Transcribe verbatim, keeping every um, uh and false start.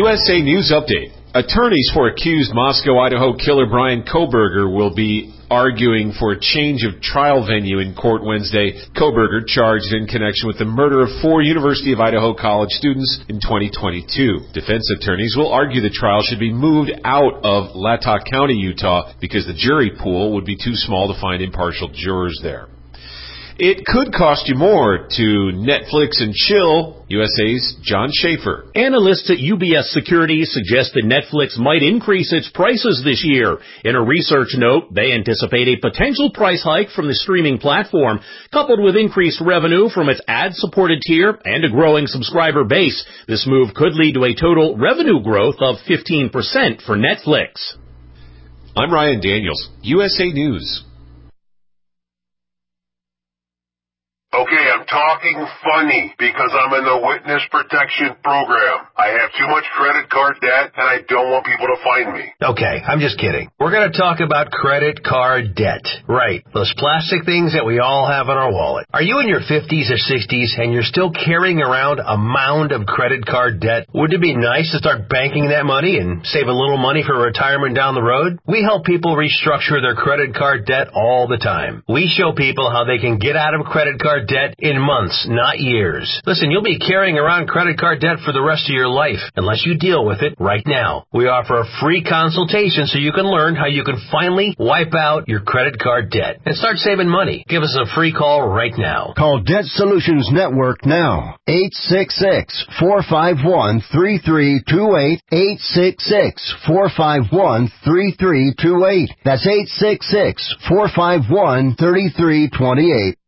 U S A News Update. Attorneys for accused Moscow, Idaho killer Bryan Kohberger will be arguing for a change of trial venue in court Wednesday. Kohberger charged in connection with the murder of four University of Idaho college students in twenty twenty-two. Defense attorneys will argue the trial should be moved out of Latah County, Utah, because the jury pool would be too small to find impartial jurors there. It could cost you more to Netflix and chill, U S A's John Schaefer. Analysts at U B S Securities suggest that Netflix might increase its prices this year. In a research note, they anticipate a potential price hike from the streaming platform, coupled with increased revenue from its ad-supported tier and a growing subscriber base. This move could lead to a total revenue growth of fifteen percent for Netflix. I'm Ryan Daniels, U S A News. Okay, I'm talking funny because I'm in the witness protection program. I have too much credit card debt and I don't want people to find me. Okay, I'm just kidding. We're going to talk about credit card debt. Right, those plastic things that we all have in our wallet. Are you in your fifties or sixties and you're still carrying around a mound of credit card debt? Wouldn't it be nice to start banking that money and save a little money for retirement down the road? We help people restructure their credit card debt all the time. We show people how they can get out of credit card debt in months, not years. Listen, you'll be carrying around credit card debt for the rest of your life unless you deal with it right now. We offer a free consultation so you can learn how you can finally wipe out your credit card debt and start saving money. Give us a free call right now. Call Debt Solutions Network now. eight six six, four five one, three three two eight. eight six six, four five one, three three two eight. That's eight six six, four five one, three three two eight.